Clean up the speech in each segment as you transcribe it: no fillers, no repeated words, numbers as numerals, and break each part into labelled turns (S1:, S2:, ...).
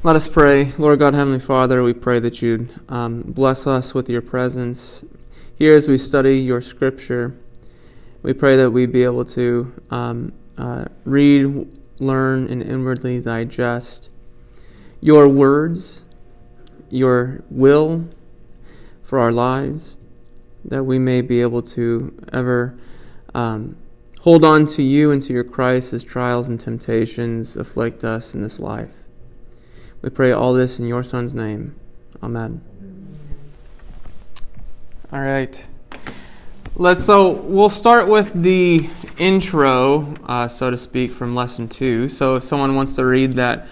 S1: Let us pray. Lord God, Heavenly Father, we pray that you'd bless us with your presence here as we study your scripture. We pray that we be able to read, learn, and inwardly digest your words, your will for our lives, that we may be able to ever hold on to you and to your Christ as trials and temptations afflict us in this life. We pray all this in your Son's name. Amen. All right. We'll start with the intro, so to speak, from lesson 2. So if someone wants to read that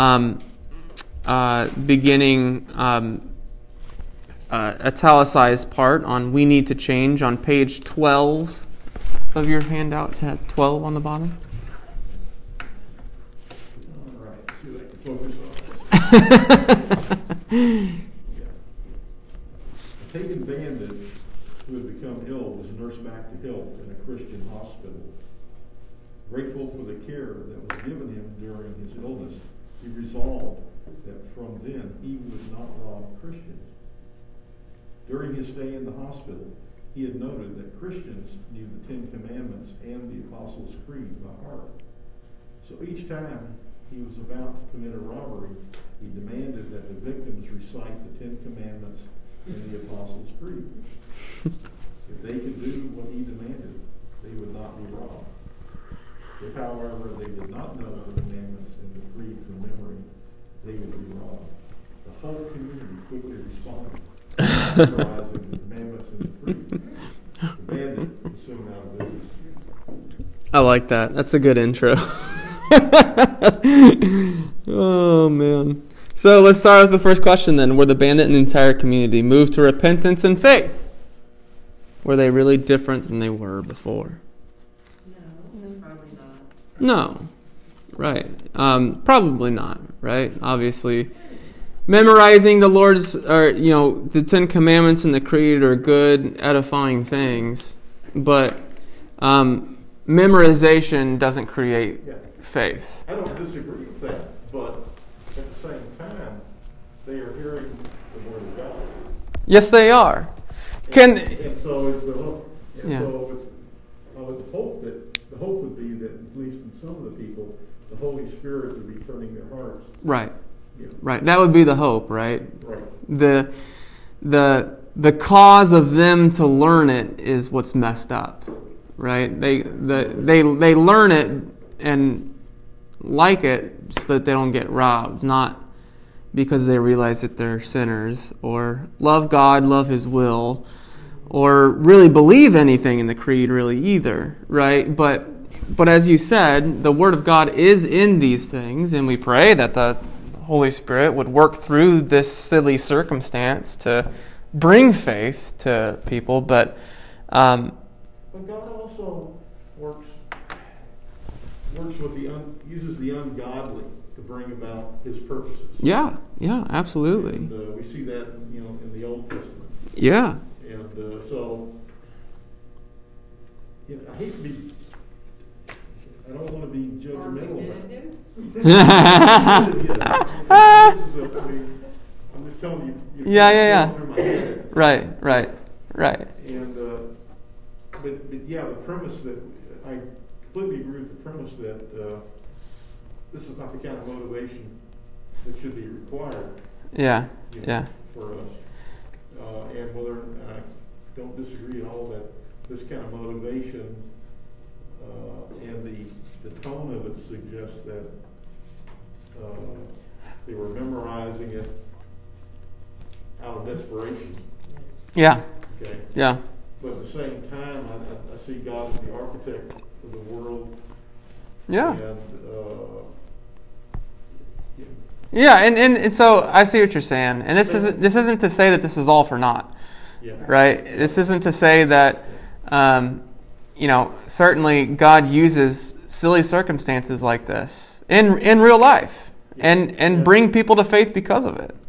S1: beginning italicized part on "We Need to Change" on page 12 of your handout, it has 12 on the bottom.
S2: All right. See if I can focus on. A pagan bandit who had become ill was nursed back to health in a Christian hospital. Grateful for the care that was given him during his illness, he resolved that from then he would not rob Christians. During his stay in the hospital, he had noted that Christians knew the Ten Commandments and the Apostles' Creed by heart. So each time he was about to commit a robbery, he demanded that the victims recite the Ten Commandments and the Apostles' Creed. If they could do what he demanded, they would not be robbed. If, however, they did not know the commandments and the creed from memory, they would be robbed. The whole community quickly responded, memorizing the commandments and the creed. The bandit was soon out of business.
S1: I like that. That's a good intro. Oh, man. So let's start with the first question then. Were the bandit and the entire community moved to repentance and faith? Were they really different than they were before?
S3: No, probably not.
S1: No. Right. Probably not, right? Obviously. Memorizing the Lord's, the Ten Commandments and the Creed are good, edifying things, but memorization doesn't create faith.
S2: I don't disagree with that, but at the same time, they are hearing the Word of God.
S1: Yes, they are.
S2: And so it's the hope. And
S1: Yeah.
S2: so I would hope that the hope would be that at least in some of the people, the Holy Spirit would be turning their hearts.
S1: Right.
S2: Yeah.
S1: Right. That would be the hope, right?
S2: Right.
S1: The cause of them to learn it is what's messed up, right? They learn it and like it so that they don't get robbed, not because they realize that they're sinners or love God, love His will, or really believe anything in the creed really either, right? But as you said, the Word of God is in these things, and we pray that the Holy Spirit would work through this silly circumstance to bring faith to people, but
S2: God also works with uses the ungodly to bring about His purposes.
S1: yeah, absolutely.
S2: And we see that, in the Old Testament.
S1: Yeah.
S2: And so, I hate to be. I don't want to be judgmental about it. I'm just telling you.
S1: Yeah.
S2: Through my head.
S1: Right.
S2: And but the premise that I completely agree with the premise that this is not the kind of motivation that should be required.
S1: Yeah.
S2: For us, and I don't disagree at all that this kind of motivation and the tone of it suggests that they were memorizing it out of desperation.
S1: Yeah.
S2: Okay.
S1: Yeah.
S2: But at the same time, I see God as the architect of the world.
S1: Yeah.
S2: And
S1: Yeah, and so I see what you're saying, and this isn't to say that this is all for naught, right? This isn't to say that, certainly God uses silly circumstances like this in real life, and bring people to faith because of it.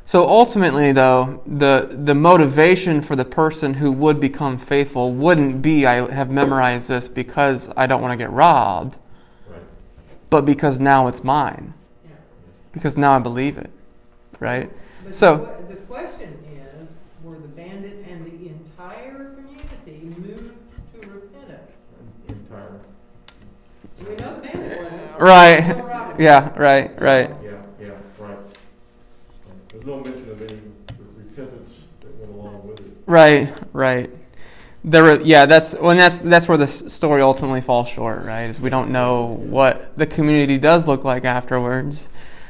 S1: So ultimately, though, the motivation for the person who would become faithful wouldn't be, I have memorized this because I don't want to get robbed,
S2: Right.
S1: but because now it's mine.
S3: Yeah.
S1: Because now I believe it, right?
S3: But
S1: So,
S3: the question is, were the bandit and the entire community moved to repentance?
S2: Entire.
S3: We know the bandit wasn't.
S1: right,
S3: No robbing.
S1: yeah, right.
S2: Yeah, right. There's no mention of any repentance that went along with it.
S1: Right. That's where the story ultimately falls short, right? Is we don't know what the community does look like afterwards.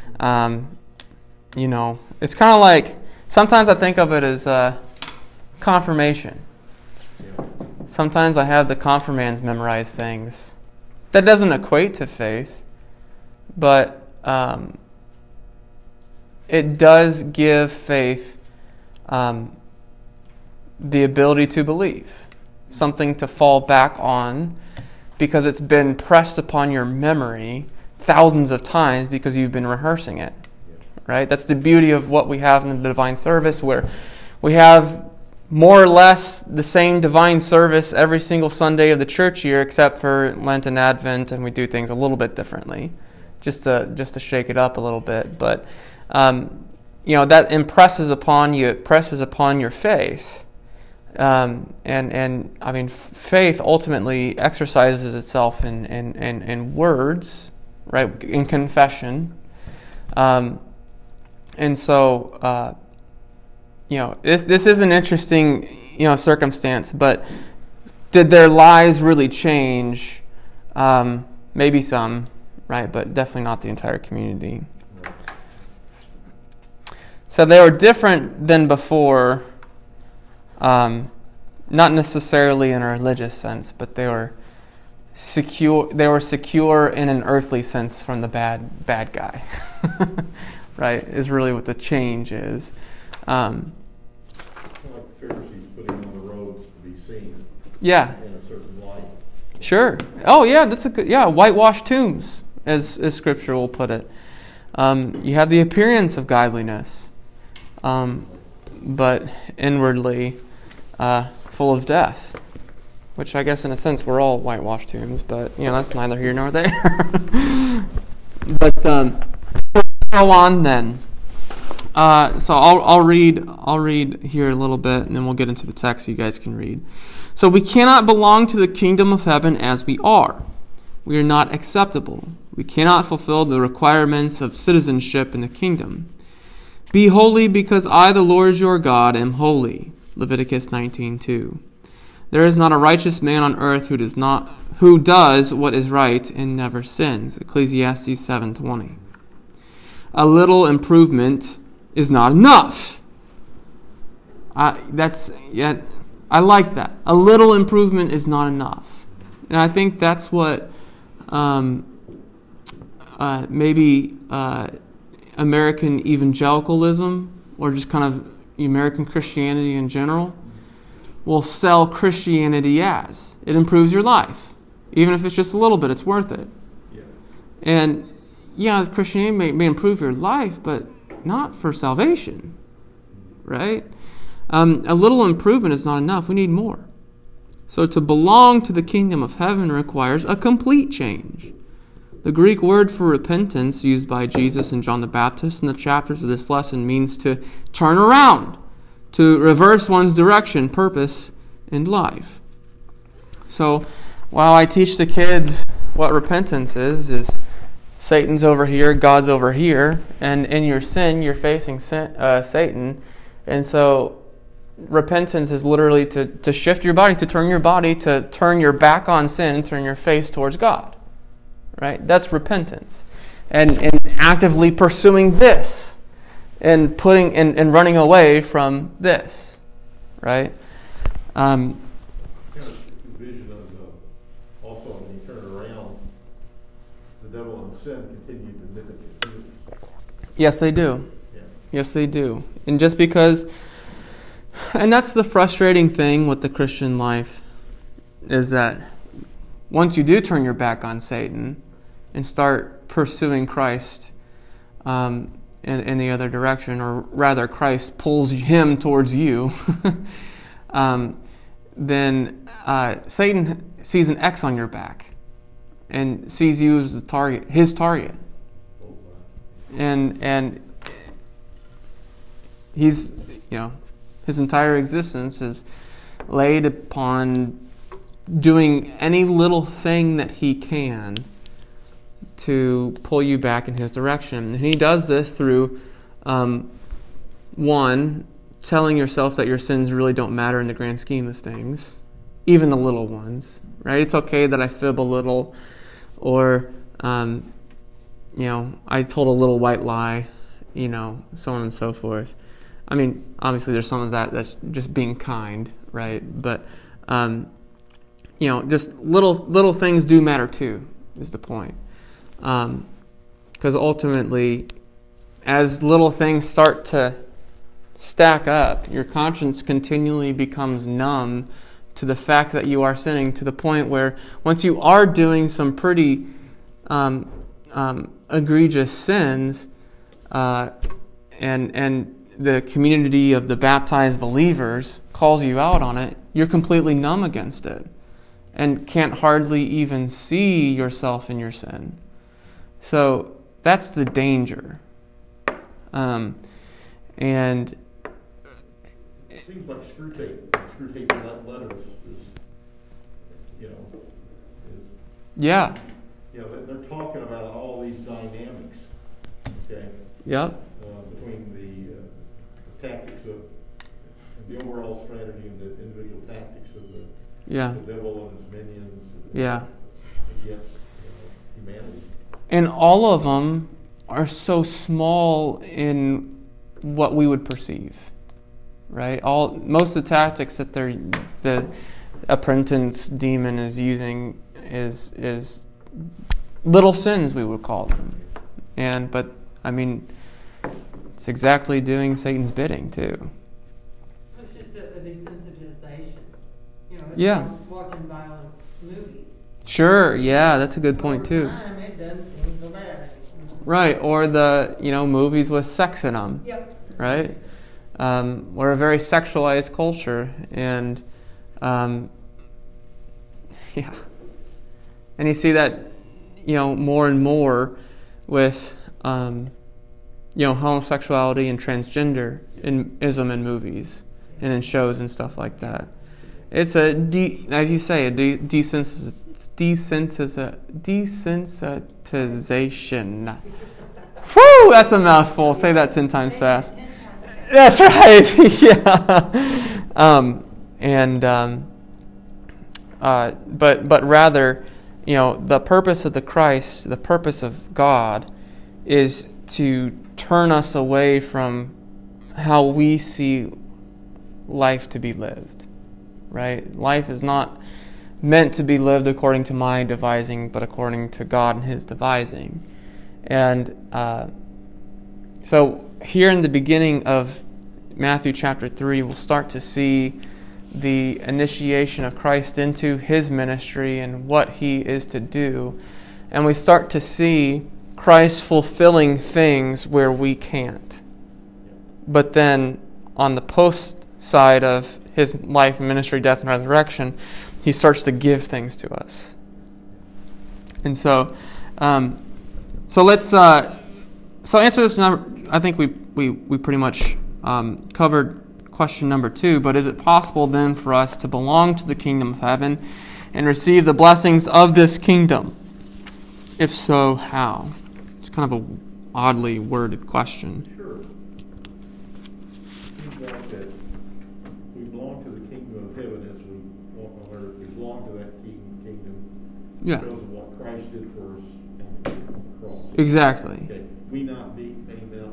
S1: It's kind of like, sometimes I think of it as confirmation.
S2: Yeah.
S1: Sometimes I have the confirmands memorize things. That doesn't equate to faith, but it does give faith the ability to believe, something to fall back on because it's been pressed upon your memory thousands of times because you've been rehearsing it, right? That's the beauty of what we have in the divine service, where we have more or less the same divine service every single Sunday of the church year, except for Lent and Advent, and we do things a little bit differently, just to shake it up a little bit. But that impresses upon you. It presses upon your faith, and I mean, faith ultimately exercises itself in words, right? In confession, and so. This is an interesting, circumstance, but did their lives really change? Maybe some, right? But definitely not the entire community. So they were different than before, not necessarily in a religious sense, but they were secure. They were secure in an earthly sense from the bad guy, right? Is really what the change is.
S2: Like the Pharisees putting on the robes to be seen
S1: Yeah.
S2: in a certain light.
S1: Sure. Oh, yeah, that's a good, whitewashed tombs, as Scripture will put it. You have the appearance of godliness, but inwardly full of death, which I guess in a sense we're all whitewashed tombs, but, that's neither here nor there. But go on then. So I'll read here a little bit, and then we'll get into the text so you guys can read. So we cannot belong to the kingdom of heaven as we are. We are not acceptable. We cannot fulfill the requirements of citizenship in the kingdom. Be holy because I, the Lord your God, am holy. Leviticus 19:2. There is not a righteous man on earth who does what is right and never sins. Ecclesiastes 7:20. A little improvement is not enough. I like that. A little improvement is not enough. And I think that's what maybe American evangelicalism, or just kind of American Christianity in general, will sell Christianity as. It improves your life. Even if it's just a little bit, it's worth it.
S2: Yeah.
S1: And Christianity may improve your life, but not for salvation, right? A little improvement is not enough. We need more. So to belong to the kingdom of heaven requires a complete change. The Greek word for repentance used by Jesus and John the Baptist in the chapters of this lesson means to turn around, to reverse one's direction, purpose, and life. So while I teach the kids what repentance is Satan's over here, God's over here, and in your sin, you're facing Satan. And so repentance is literally to shift your body, to turn your back on sin and turn your face towards God. Right? That's repentance. And actively pursuing this and running away from this. Right?
S2: Vision of also when you turn around, the devil and sin continue to nip at your heels.
S1: Yes, they do.
S2: Yeah.
S1: Yes, they do. And just because, and that's the frustrating thing with the Christian life, is that once you do turn your back on Satan and start pursuing Christ, in the other direction, or rather Christ pulls him towards you, then Satan sees an X on your back and sees you as the target, his target. And he's, his entire existence is laid upon doing any little thing that he can to pull you back in his direction. And he does this through, one, telling yourself that your sins really don't matter in the grand scheme of things, even the little ones, right? It's okay that I fib a little, or, I told a little white lie, so on and so forth. I mean, obviously there's some of that's just being kind, right? But, just little things do matter too, is the point. Because ultimately, as little things start to stack up, your conscience continually becomes numb to the fact that you are sinning, to the point where once you are doing some pretty egregious sins, and the community of the baptized believers calls you out on it, you're completely numb against it and can't hardly even see yourself in your sin. So that's the danger. And
S2: it seems like screw tape letters is
S1: yeah.
S2: They're talking about all these dynamics, okay?
S1: Yep.
S2: Between the tactics of the overall strategy and the individual tactics of the devil and his minions against humanity.
S1: And all of them are so small in what we would perceive, right? Most of the tactics that the apprentice demon is using is little sins, we would call them. But I mean, it's exactly doing Satan's bidding too.
S3: It's just a desensitization. It's
S1: Yeah.
S3: like watching violent movies.
S1: Sure, yeah, that's a good point too.
S3: Over time, it doesn't seem so bad.
S1: Right, or the movies with sex in them.
S3: Yep.
S1: Right? We're a very sexualized culture, and and you see that more and more with homosexuality and transgenderism in movies and in shows and stuff like that. It's as you say, a desensitization. Woo! That's a mouthful. Say that 10 times fast. That's right. Yeah. But rather, the purpose of the Christ, the purpose of God, is to turn us away from how we see life to be lived. Right? Life is not meant to be lived according to my devising, but according to God and His devising. And so here in the beginning of Matthew chapter 3, we'll start to see the initiation of Christ into His ministry and what He is to do. And we start to see Christ fulfilling things where we can't. But then on the post side of His life, ministry, death, and resurrection, He starts to give things to us. And so let's answer this. I think we pretty much covered question number 2. But is it possible then for us to belong to the kingdom of heaven and receive the blessings of this kingdom? If so, how? It's kind of a oddly worded question.
S2: Sure. It seems like that we belong to the kingdom of heaven as we walk on earth. We belong to that kingdom because of what Christ did for us on the cross.
S1: Exactly.
S2: Okay. We may not be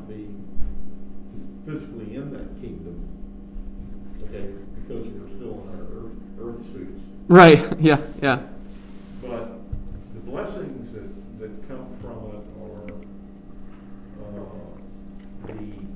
S2: physically in that kingdom, okay, because we're still in our earth suits.
S1: Right. Yeah.
S2: But the blessings that come from it are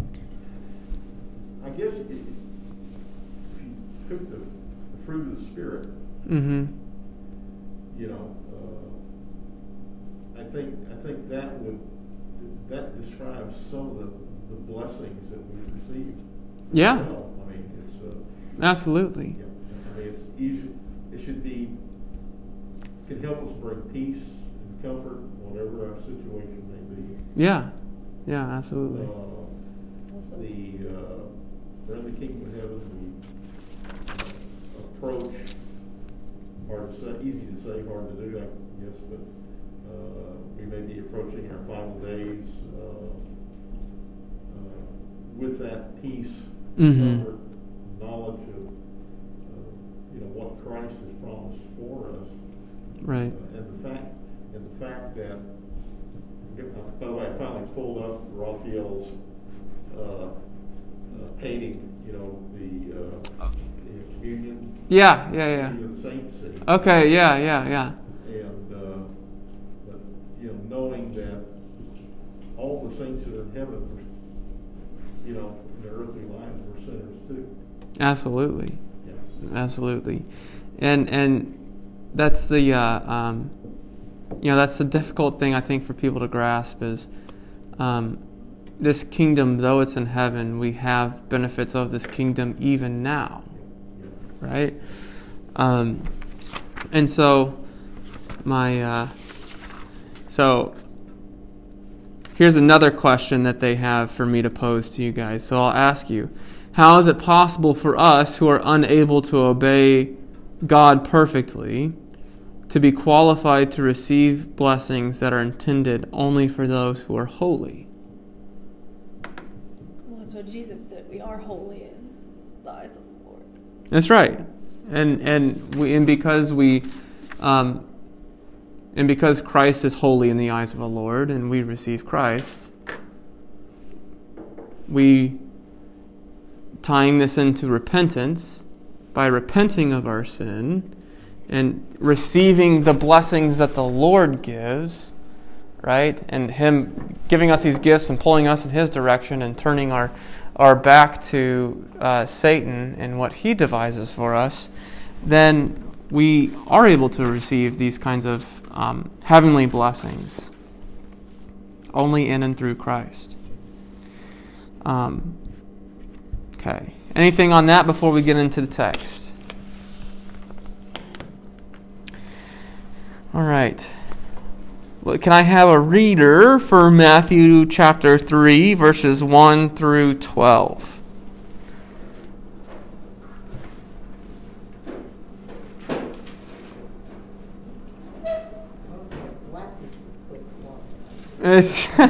S2: I guess if you took the fruit of the Spirit,
S1: Mm-hmm.
S2: I think that would that describes some of the blessings that we've received.
S1: Yeah.
S2: Well, I mean, it's
S1: Absolutely.
S2: yeah. I mean, it's easy. It should be can help us bring peace and comfort, whatever our situation may be.
S1: Yeah. Yeah, absolutely.
S2: We're in the kingdom of heaven. We approach, hard to say, easy to say, hard to do, I guess, but we may be approaching our final days with that peace, comfort, knowledge of what Christ has promised for us.
S1: Right.
S2: And the fact that, by the way, I finally pulled up Raphael's painting, the communion.
S1: Yeah.
S2: The saints scene.
S1: Okay, yeah.
S2: And but knowing that all the saints that are in heaven, in their earthly lives, were sinners too.
S1: Absolutely.
S2: Yeah.
S1: Absolutely. And that's the that's the difficult thing, I think, for people to grasp is this kingdom, though it's in heaven, we have benefits of this kingdom even now, right? And so so here's another question that they have for me to pose to you guys. So I'll ask you, how is it possible for us who are unable to obey God perfectly to be qualified to receive blessings that are intended only for those who are holy?
S4: Well, that's what Jesus did. We are holy in the eyes of the Lord.
S1: That's right. And because Christ is holy in the eyes of the Lord, and we receive Christ, we, tying this into repentance, by repenting of our sin and receiving the blessings that the Lord gives, right? And Him giving us these gifts and pulling us in His direction and turning our back to Satan and what he devises for us, then we are able to receive these kinds of heavenly blessings only in and through Christ. Okay. Anything on that before we get into the text? All right. Can I have a reader for Matthew chapter 3, verses 1 through 12? It's
S3: In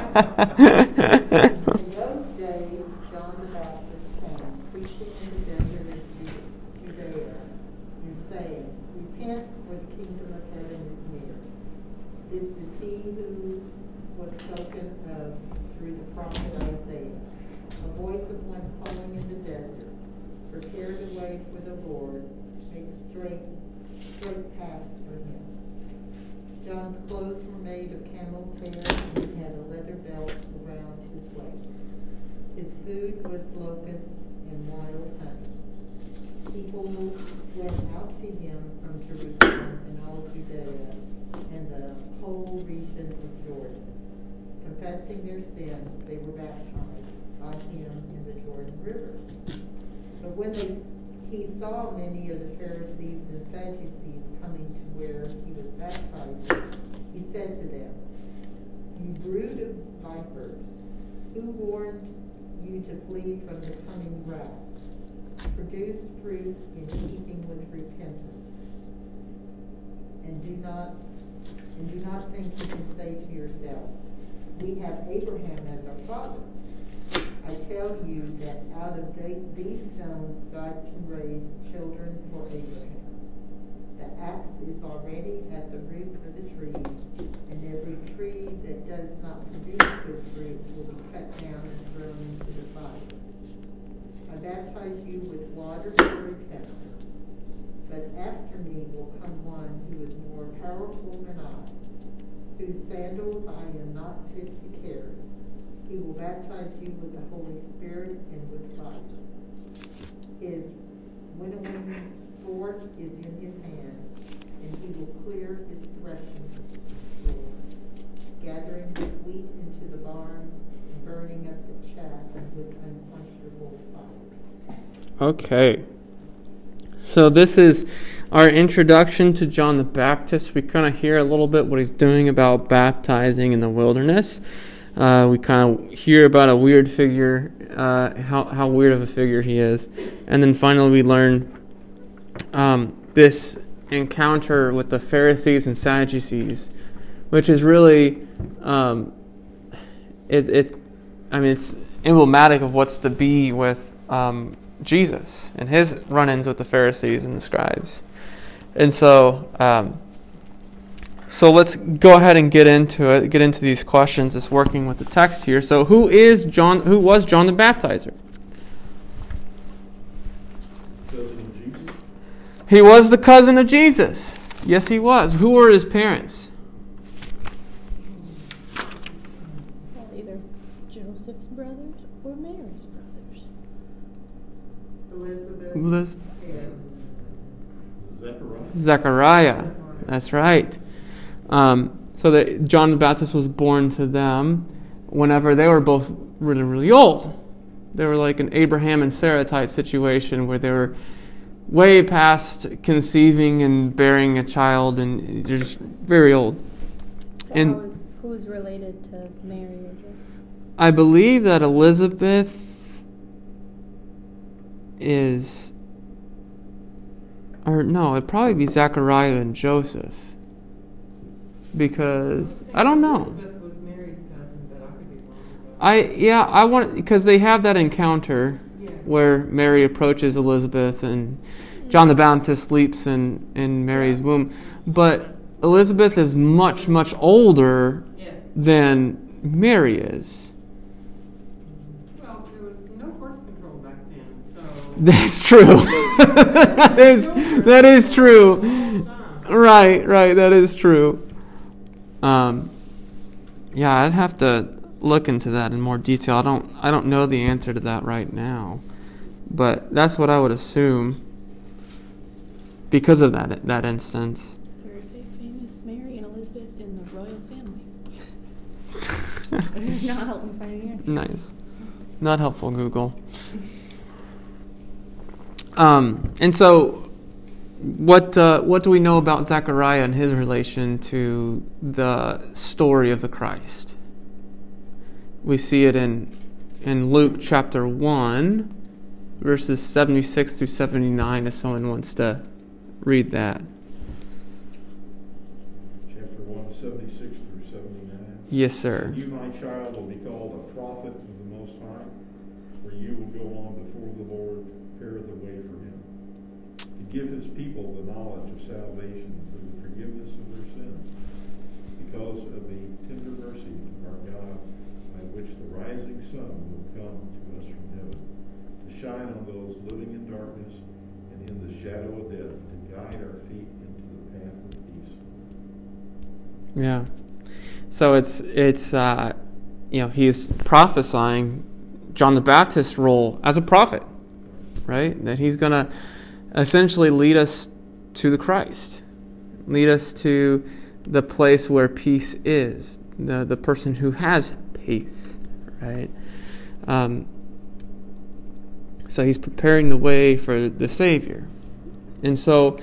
S3: those days, John the Baptist came, preaching in the desert of Judea, and saying, Repent, for the kingdom of heaven is near. This is he who was spoken of through the prophet Isaiah, a voice of one calling in the desert, prepare the way for the Lord, make straight paths for him. John's clothes were made of camel's hair, and he had a leather belt around his waist. His food was locusts and wild honey. People went out to him from Jerusalem and all Judea and the whole region of Jordan. Confessing their sins, they were baptized by him in the Jordan River. But when he saw many of the Pharisees and Sadducees coming to where he was baptizing, he said to them, You brood of vipers, who warned you to flee from the coming wrath? Produce fruit in keeping with repentance. And do not think you can say to yourselves, We have Abraham as our father. I tell you that out of these stones God can raise children for Abraham. The axe is already at the root of the trees, and every tree that does not produce good fruit will be cut down and thrown into the fire. I baptize you with water for repentance, but after me will come one who is more powerful than I, whose sandals I am not fit to carry. He will baptize you with the Holy Spirit and with fire. His winnowing fork is in his hand, and he will clear his threshing floor, gathering his wheat into the barn, and burning up the chaff with unquenchable fire.
S1: Okay. So this is our introduction to John the Baptist. We kind of hear a little bit what he's doing about baptizing in the wilderness. We kind of hear about a weird figure, how weird of a figure he is. And then finally we learn this encounter with the Pharisees and Sadducees, which is really, it's emblematic of what's to be with Jesus and his run-ins with the Pharisees and the scribes. And so let's go ahead and get into these questions, just working with the text here. So who was John the Baptizer?
S2: Cousin of Jesus?
S1: He was the cousin of Jesus. Yes, he was. Who were his parents?
S4: Well, either Joseph's brothers or Mary's brothers.
S3: Elizabeth.
S1: Zechariah. That's right. So that John the Baptist was born to them whenever they were both really, really old. They were like an Abraham and Sarah type situation where they were way past conceiving and bearing a child, and they're just very old.
S4: So who's related to Mary or Joseph?
S1: I believe that Elizabeth is... Or no, it'd probably be Zechariah and Joseph. Because I don't know.
S5: Elizabeth was Mary's cousin, but I could be wrong.
S1: I want, because they have that encounter where Mary approaches Elizabeth and John the Baptist sleeps in Mary's womb. But Elizabeth is much, much older than Mary is.
S5: Well, there was no birth control back then, so...
S1: That's true. that is true. Right, that is true. I'd have to look into that in more detail. I don't know the answer to that right now, but that's what I would assume because of that instance.
S4: There's a famous Mary and Elizabeth in the royal family. Not helping finding it.
S1: Nice. Not helpful, Google. And so, what do we know about Zechariah and his relation to the story of the Christ? We see it in Luke chapter 1, verses 76 through 79, if someone wants to read that.
S2: Chapter 1, 76 through 79.
S1: Yes, sir.
S2: You, my child, will be called a prophet of the Most High, for you will go on before the Lord, prepare the way for him, to give his people the knowledge of salvation through the forgiveness of their sins, because of the tender mercy of our God, by which the rising sun will come to us from heaven, to shine on those living in darkness and in the shadow of death, to guide our feet into the path of peace.
S1: Yeah. So it's he's prophesying John the Baptist's role as a prophet, right? That he's going to essentially lead us to the Christ, lead us to the place where peace is, the person who has peace, right? So he's preparing the way for the Savior. And so,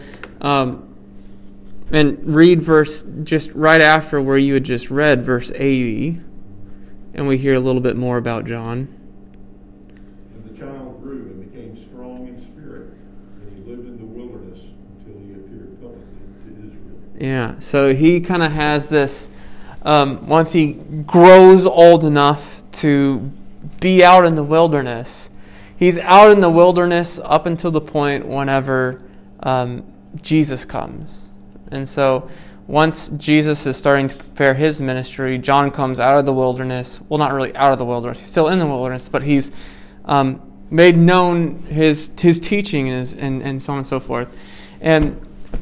S1: and read verse just right after where you had just read, verse 80, and we hear a little bit more about John.
S2: And the child grew and became strong in spirit, and he lived in the wilderness until he appeared publicly to Israel.
S1: Yeah, so he kind of has this, once he grows old enough to be out in the wilderness, he's out in the wilderness up until the point whenever Jesus comes. And so once Jesus is starting to prepare his ministry, John comes out of the wilderness. Well, not really out of the wilderness. He's still in the wilderness, but he's made known his teaching and so on and so forth. And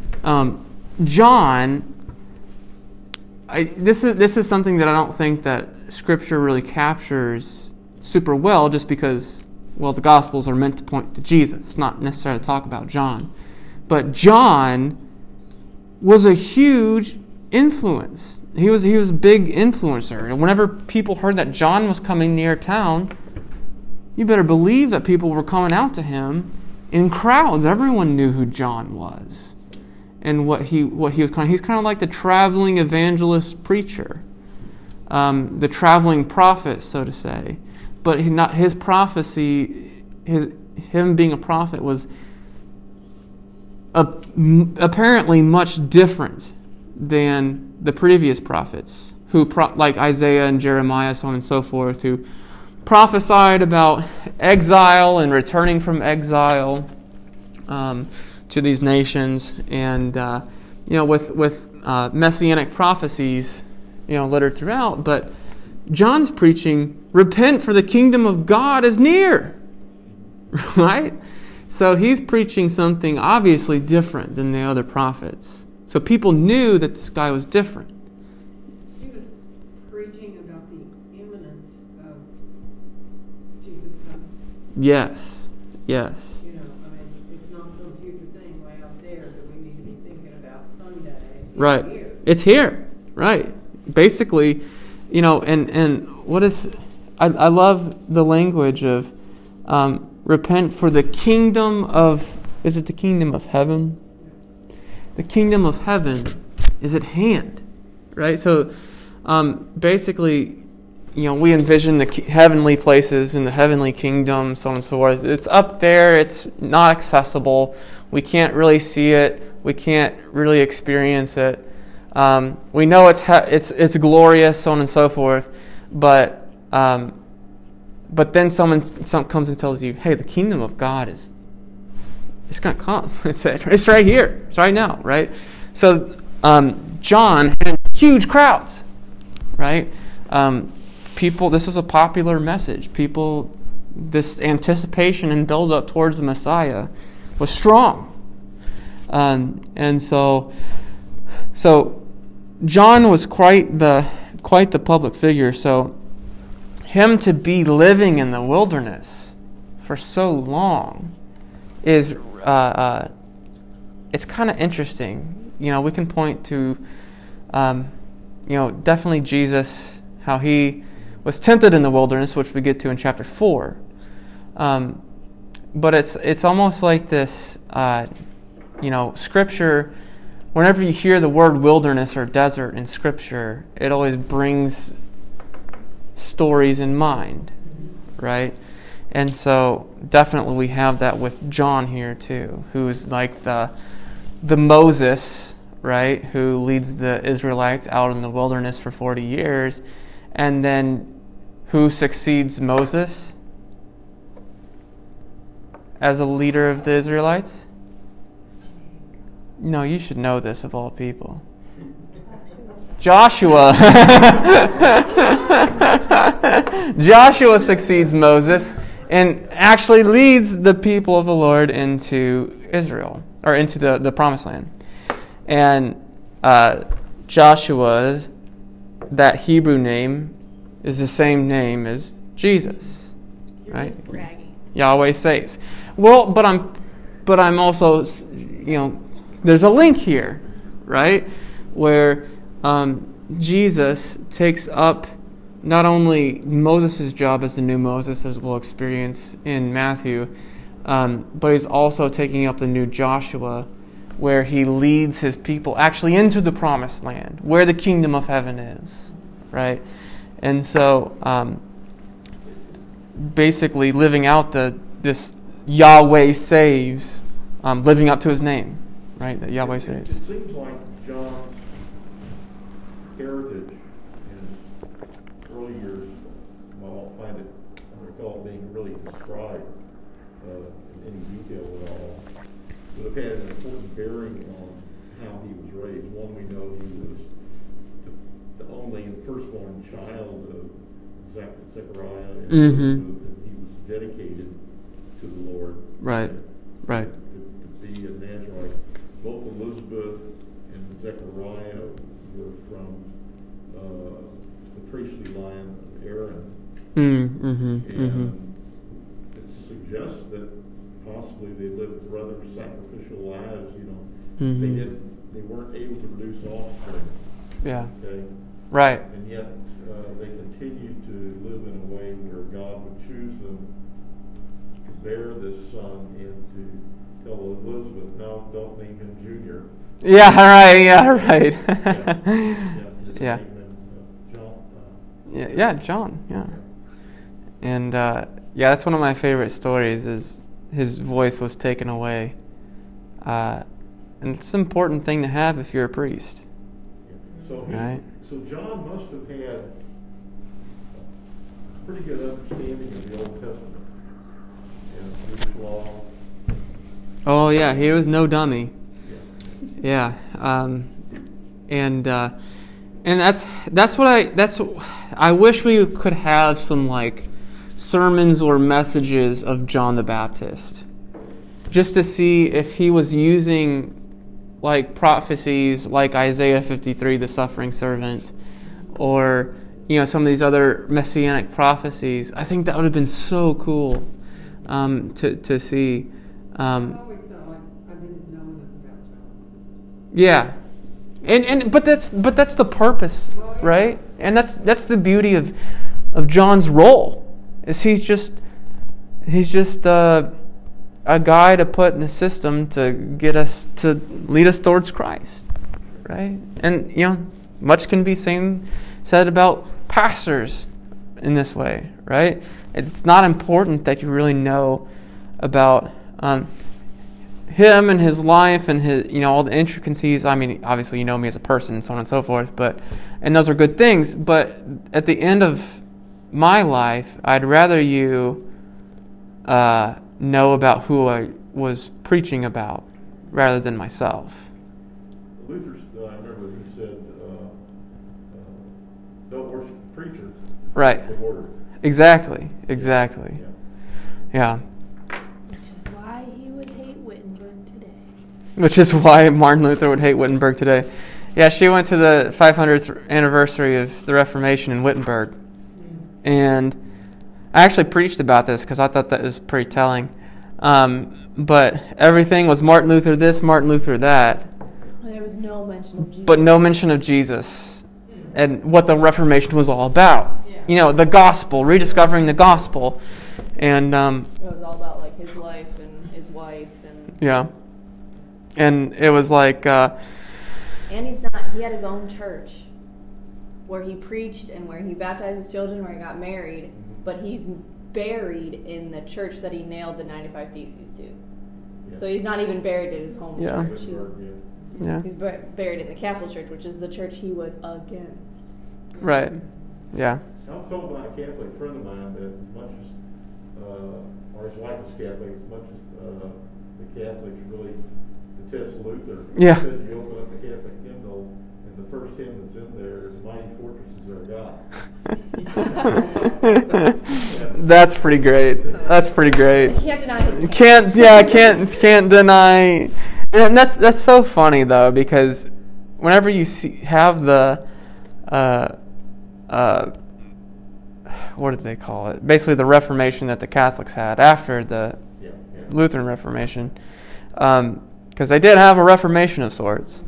S1: John, this is something that I don't think that Scripture really captures super well, just because, well, the Gospels are meant to point to Jesus, not necessarily talk about John. But John was a huge influence. He was a big influencer. And whenever people heard that John was coming near town, you better believe that people were coming out to him in crowds. Everyone knew who John was and what he was kind of. He's kind of like the traveling evangelist preacher, the traveling prophet, so to say. But his prophecy, him being a prophet, was apparently much different than the previous prophets, like Isaiah and Jeremiah, so on and so forth, who prophesied about exile and returning from exile to these nations, and with messianic prophecies, littered throughout. But John's preaching, repent for the kingdom of God is near, right? So he's preaching something obviously different than the other prophets. So people knew that this guy was different.
S5: He was preaching about the imminence of Jesus coming.
S1: Yes.
S5: It's not some future thing way out there that we need to be thinking about someday.
S1: Right. It's here. Right. Basically, and what is... I love the language of repent for the kingdom of... Is it the kingdom of heaven? The kingdom of heaven is at hand, right? So, basically, we envision the heavenly places in the heavenly kingdom, so on and so forth. It's up there. It's not accessible. We can't really see it. We can't really experience it. We know it's glorious, so on and so forth. But then someone comes and tells you, hey, the kingdom of God it's going to come. It's right here. It's right now, right? So John had huge crowds, right? People. This was a popular message. People, this anticipation and build-up towards the Messiah was strong, and so John was quite the public figure. So him to be living in the wilderness for so long is it's kind of interesting. We can point to definitely Jesus, how he was tempted in the wilderness, which we get to in chapter 4. But it's almost like this Scripture. Whenever you hear the word wilderness or desert in Scripture, it always brings stories in mind, right? And so definitely we have that with John here too, who is like the Moses, right, who leads the Israelites out in the wilderness for 40 years. And then who succeeds Moses as a leader of the Israelites? No, you should know this of all people. Joshua. Joshua succeeds Moses and actually leads the people of the Lord into Israel, or into the promised land. And Joshua, that Hebrew name, is the same name as Jesus.
S4: You're
S1: right?
S4: just bragging.
S1: Yahweh saves. Well, but I'm also, there's a link here, right? Where Jesus takes up not only Moses' job as the new Moses, as we'll experience in Matthew, but he's also taking up the new Joshua, where he leads his people actually into the promised land, where the kingdom of heaven is, right? And so, basically living out this Yahweh saves, living up to his name, right? That Yahweh saves.
S2: It seems like John's heritage in early years, well, I recall it being really described in any detail at all, would have had an important bearing on how he was raised. One, we know he was the only and firstborn child of Zechariah, and he was dedicated to the Lord.
S1: Right.
S2: To be a Nazarite. Both Elizabeth and Zechariah were from the priestly line of Aaron. It suggests that possibly they lived rather sacrificial lives. They weren't able to produce offspring.
S1: Yeah.
S2: Okay?
S1: Right.
S2: And yet they continue to live in a way where God would choose them to bear this son and to tell Elizabeth, no, don't name him Junior.
S1: Yeah, right. Yeah, right.
S2: Just
S1: Yeah.
S2: name him John.
S1: Yeah, John. Yeah. And that's one of my favorite stories. Is his voice was taken away, and it's an important thing to have if you're a priest, right?
S2: So John must have had a pretty good understanding of the Old Testament and Jewish law.
S1: Oh yeah, he was no dummy.
S2: Yeah.
S1: Yeah, and that's what I wish we could have some like sermons or messages of John the Baptist, just to see if he was using like prophecies like Isaiah 53, the suffering servant, or some of these other messianic prophecies. I think that would have been so cool to see.
S5: I always felt like I didn't know enough about John.
S1: Yeah, but that's the purpose, right? And that's the beauty of John's role. Is he's just a guy to put in the system to get us to lead us towards Christ, right? And much can be said about pastors in this way, right? It's not important that you really know about him and his life and his all the intricacies. I mean, obviously you know me as a person and so on and so forth, and those are good things. But at the end of my life, I'd rather you know about who I was preaching about rather than myself.
S2: Luther, I remember he said, don't worship the preacher.
S1: Right.
S2: The order.
S1: Exactly. Yeah.
S4: Which is why he would hate Wittenberg today.
S1: Which is why Martin Luther would hate Wittenberg today. Yeah, she went to the 500th anniversary of the Reformation in Wittenberg. And I actually preached about this because I thought that was pretty telling. But everything was Martin Luther this, Martin Luther that.
S4: There was no mention of Jesus.
S1: But no mention of Jesus and what the Reformation was all about. The gospel, rediscovering the gospel. And
S4: it was all about like his life and his wife and
S1: yeah. And it was like
S6: and he had his own church where he preached and where he baptized his children, where he got married, but he's buried in the church that he nailed the 95 Theses to.
S2: Yeah.
S6: So he's not even buried at his home
S1: Yeah.
S6: church. He's buried in the Castle Church, which is the church he was against.
S1: Right. Yeah.
S2: I'm told by a Catholic friend of mine that as much as, or his wife is Catholic, as much as the Catholics really detest Luther.
S1: Yeah.
S2: Because you open up the Catholic hymnal, and the first hymn that's in there is Mighty Fortresses Are God.
S1: That's pretty great.
S6: You can't deny his
S1: Can't deny. And that's so funny though, because whenever you have the what did they call it? Basically the Reformation that the Catholics had after the Lutheran Reformation, because they did have a Reformation of sorts,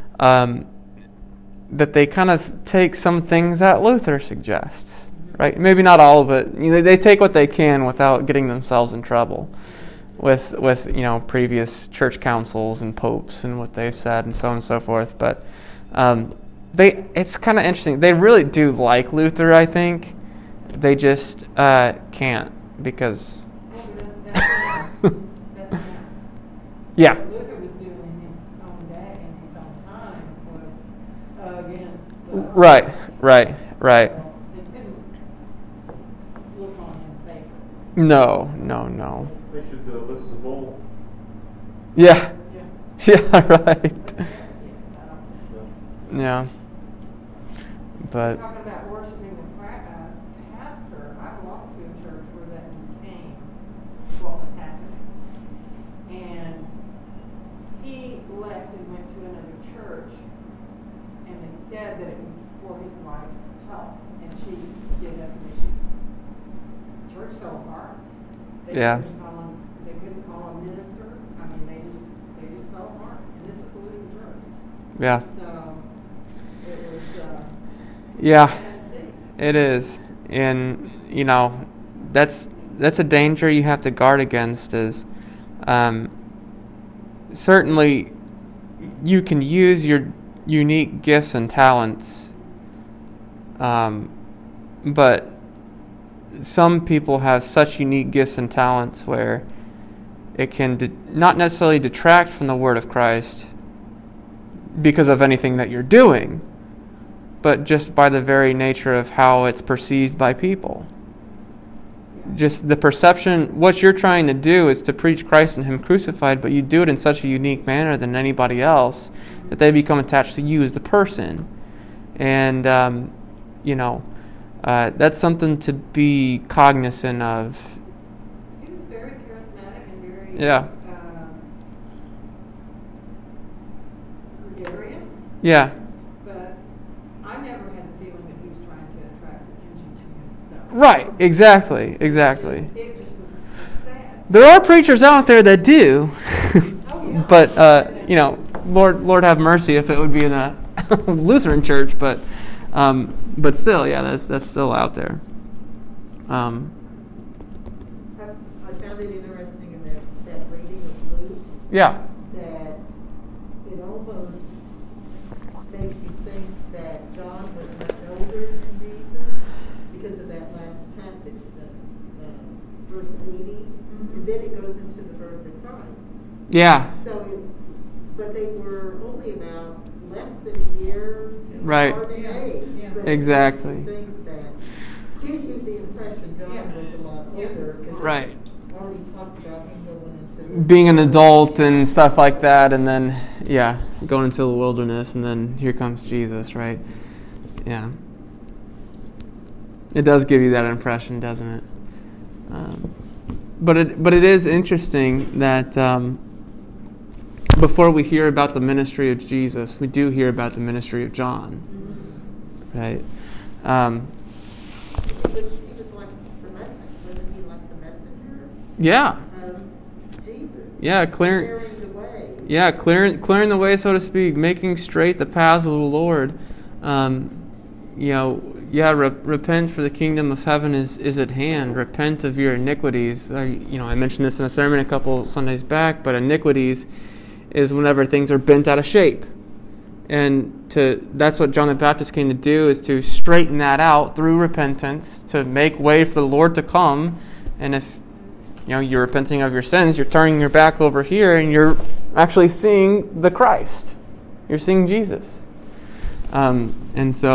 S1: that they kind of take some things that Luther suggests, right? Maybe not all of it. They take what they can without getting themselves in trouble with previous church councils and popes and what they've said and so on and so forth. But it's kind of interesting. They really do like Luther, I think. They just can't because yeah.
S5: What Luther was doing in his own day and his own time was against the...
S1: Right.
S5: So they couldn't look on him favorably.
S1: No.
S2: They should listen to Bull.
S1: Yeah.
S5: Yeah.
S1: Yeah, right. Yeah. But
S5: Talking about worshiping the pastor, I belonged to a church where that became what was happening. And he left and went to another church, and they said that it was for his wife's health, and she did have some issues. Church fell apart. They
S1: Yeah.
S5: couldn't call a minister. I mean, they just fell apart. And this was a Lutheran church.
S1: yeah.
S5: So it was
S1: Yeah,
S5: Kansas City.
S1: it is. And, that's a danger you have to guard against is certainly you can use your unique gifts and talents, but some people have such unique gifts and talents where it can not necessarily detract from the Word of Christ because of anything that you're doing, but just by the very nature of how it's perceived by people. Just the perception, what you're trying to do is to preach Christ and Him crucified, but you do it in such a unique manner than anybody else that they become attached to you as the person. And, that's something to be cognizant of.
S5: He was very charismatic and very
S1: Yeah.
S5: gregarious,
S1: Yeah,
S5: but I never had the feeling that he was trying to attract attention to himself.
S1: right, exactly.
S5: It just was sad.
S1: There are preachers out there that do,
S5: Oh, yeah.
S1: but, Lord have mercy if it would be in a Lutheran church, but still, yeah, that's still out there.
S3: I found it interesting in that reading of Luke,
S1: Yeah,
S3: that it almost makes you think that John was much older than Jesus because of that last passage, verse 80, and then it goes into the birth of Christ.
S1: yeah,
S3: But they were only about less than a year
S1: Right.
S3: apart in age.
S5: Yeah.
S3: But
S1: Exactly.
S3: I think that gives you the impression John
S5: Yeah.
S3: was a lot
S5: Yeah.
S3: older. 'Cause
S1: Right.
S3: it already talks about him going into
S1: being an adult and stuff like that, and then going into the wilderness, and then here comes Jesus, right? Yeah, it does give you that impression, doesn't it? But it is interesting that before we hear about the ministry of Jesus, we do hear about the ministry of John, right?
S3: He was like the messenger. Wasn't he like the messenger
S1: Yeah,
S3: of Jesus?
S1: yeah, clearing
S3: the way.
S1: Yeah, clearing the way, so to speak, making straight the paths of the Lord. Repent, for the kingdom of heaven is at hand. Repent of your iniquities. I mentioned this in a sermon a couple Sundays back, but iniquities is whenever things are bent out of shape. And that's what John the Baptist came to do, is to straighten that out through repentance, to make way for the Lord to come. And if you're repenting of your sins, you're turning your back over here, and you're actually seeing the Christ. You're seeing Jesus. That's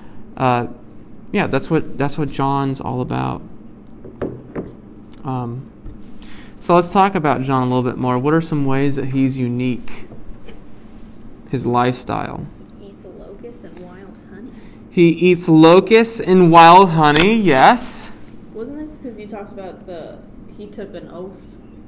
S1: what John's all about. So let's talk about John a little bit more. What are some ways that he's unique? His lifestyle.
S6: He eats a locust and wild honey.
S1: He eats locusts and wild honey, yes.
S6: Wasn't this because you talked about he took an oath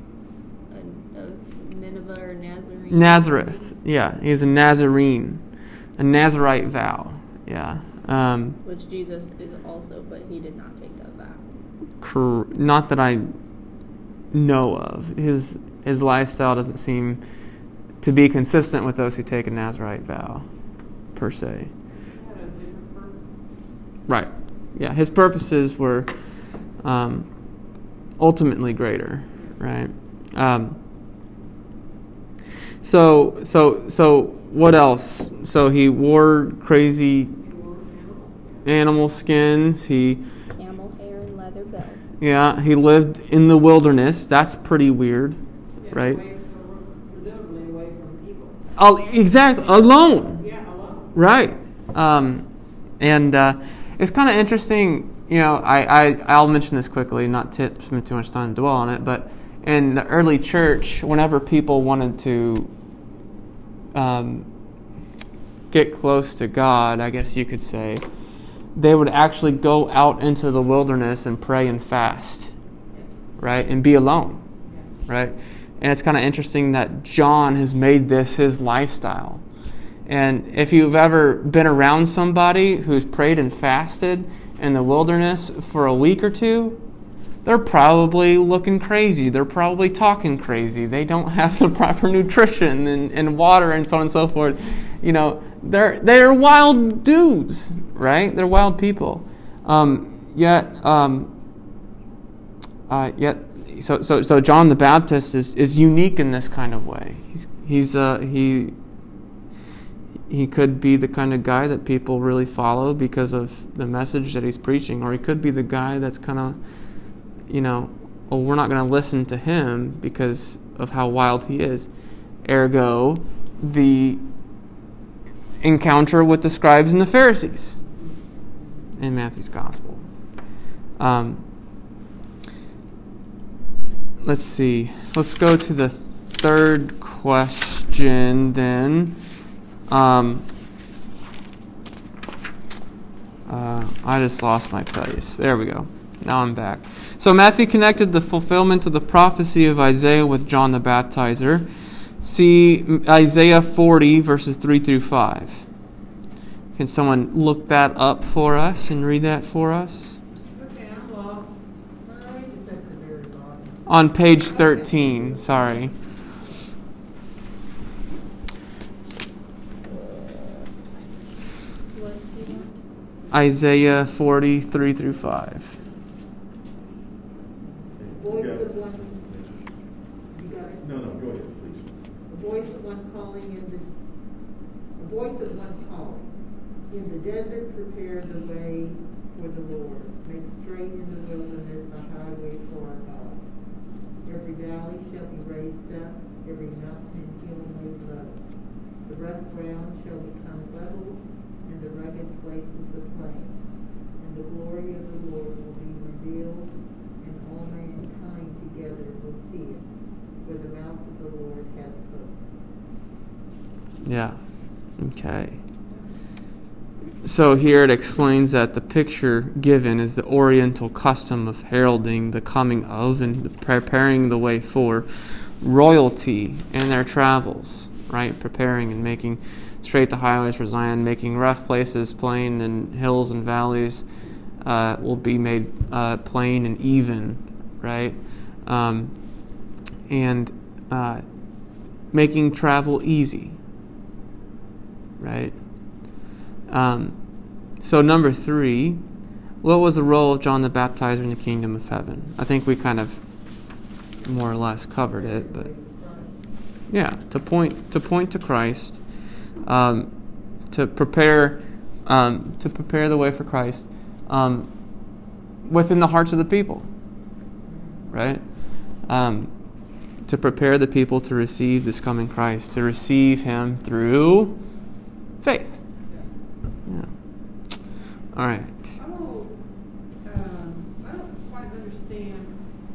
S6: of Nineveh or Nazarene?
S1: Nazareth, yeah. He's a Nazarene. A Nazarite vow, yeah.
S6: Which Jesus is also, but he did not take that vow.
S1: Not that I know of. His lifestyle doesn't seem to be consistent with those who take a Nazarite vow, per se.
S5: He had a different purpose.
S1: Right. Yeah, his purposes were ultimately greater, right? So what else? So he wore crazy animal skins.
S6: Camel hair and leather belt.
S1: Yeah, he lived in the wilderness. That's pretty weird, right?
S5: Presumably away from people.
S1: Oh, exactly. Alone.
S5: Yeah, alone.
S1: Right. It's kind of interesting. I'll mention this quickly, not to spend too much time to dwell on it, but in the early church, whenever people wanted to get close to God, I guess you could say, they would actually go out into the wilderness and pray and fast, right? And be alone, right? And it's kind of interesting that John has made this his lifestyle. And if you've ever been around somebody who's prayed and fasted in the wilderness for a week or two, they're probably looking crazy. They're probably talking crazy. They don't have the proper nutrition and water and so on and so forth. they're wild dudes, right? They're wild people. So John the Baptist is unique in this kind of way. He could be the kind of guy that people really follow because of the message that he's preaching, or he could be the guy that's kind of, we're not going to listen to him because of how wild he is. Ergo, the encounter with the scribes and the Pharisees in Matthew's gospel. Let's see. Let's go to the third question then. I just lost my place. There we go. Now I'm back. So Matthew connected the fulfillment of the prophecy of Isaiah with John the Baptizer. See Isaiah 40, verses 3 through 5. Can someone look that up for us and read that for us?
S5: Okay, I'm lost.
S3: It's at the very bottom.
S1: On page 13, sorry.
S4: What do you want?
S1: Isaiah 40, 3 through 5.
S3: Voice
S2: Okay.
S3: of one, you got it?
S2: No, go ahead, please.
S3: The voice of one calling the voice of one calling. In the desert prepare the way for the Lord. Make straight in the wilderness a highway for our God. Every valley shall be raised up, every mountain and hill made low. The rough ground shall become level, and the rugged places a plain. And the glory of the Lord will be revealed, and all mankind together will see it. For the mouth of the Lord has spoken.
S1: Yeah. Okay. So here it explains that the picture given is the Oriental custom of heralding the coming of and preparing the way for royalty in their travels, right? Preparing and making straight the highways for Zion, making rough places plain, and hills and valleys will be made plain and even, right? And making travel easy, right? So number 3, what was the role of John the Baptizer in the kingdom of heaven? I think we kind of more or less covered it, but yeah, to point to Christ, to prepare the way for Christ within the hearts of the people, right? To prepare the people to receive this coming Christ, to receive Him through faith. Yeah. All right.
S5: I don't quite understand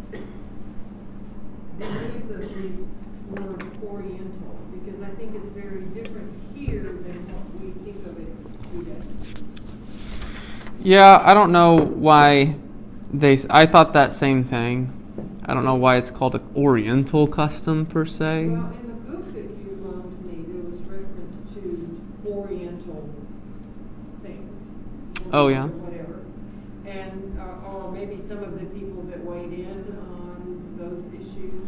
S5: the use of the word Oriental, because I think it's very different here than what we think of it today.
S1: Yeah, I don't know why I thought that same thing. I don't know why it's called an Oriental custom per se.
S5: Well, in the book that you loaned me, there was reference to Oriental things.
S1: Oh, yeah?
S5: Or whatever. And, or maybe some of the people that weighed in on those issues.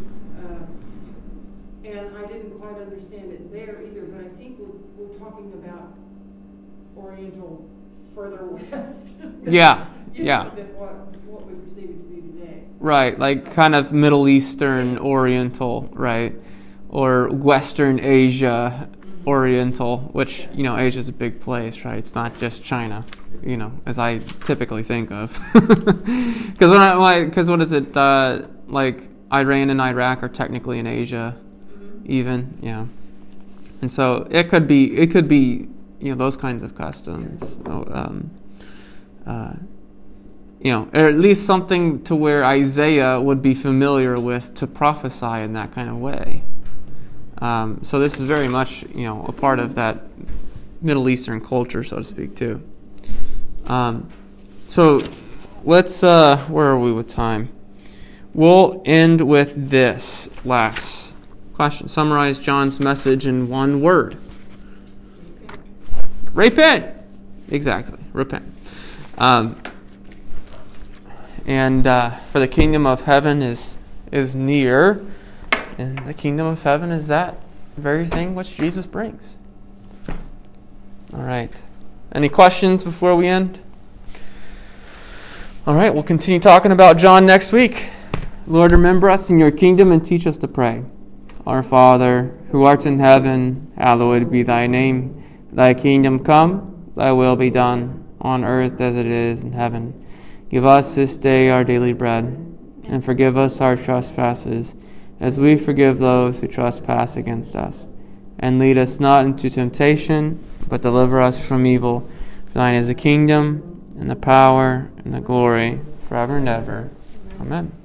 S5: And I didn't quite understand it there either, but I think we're talking about Oriental further west.
S1: Yeah,
S5: You
S1: yeah.
S5: know, than what we perceive it to be today.
S1: Right, like kind of Middle Eastern Oriental, right? Or Western Asia Oriental, which, Asia is a big place, right? It's not just China, as I typically think of. Because what is it, like Iran and Iraq are technically in Asia, even, yeah. And so it could be, those kinds of customs. Or at least something to where Isaiah would be familiar with to prophesy in that kind of way. So this is very much, a part of that Middle Eastern culture, so to speak, too. So let's, where are we with time? We'll end with this last question. Summarize John's message in one word. Repent. Exactly. Repent. And for the kingdom of heaven is near, and the kingdom of heaven is that very thing which Jesus brings. All right. Any questions before we end? All right, we'll continue talking about John next week. Lord, remember us in your kingdom and teach us to pray. Our Father, who art in heaven, hallowed be thy name. Thy kingdom come, thy will be done, on earth as it is in heaven. Give us this day our daily bread, and forgive us our trespasses, as we forgive those who trespass against us. And lead us not into temptation, but deliver us from evil. For thine is the kingdom, and the power, and the glory, forever and ever. Amen.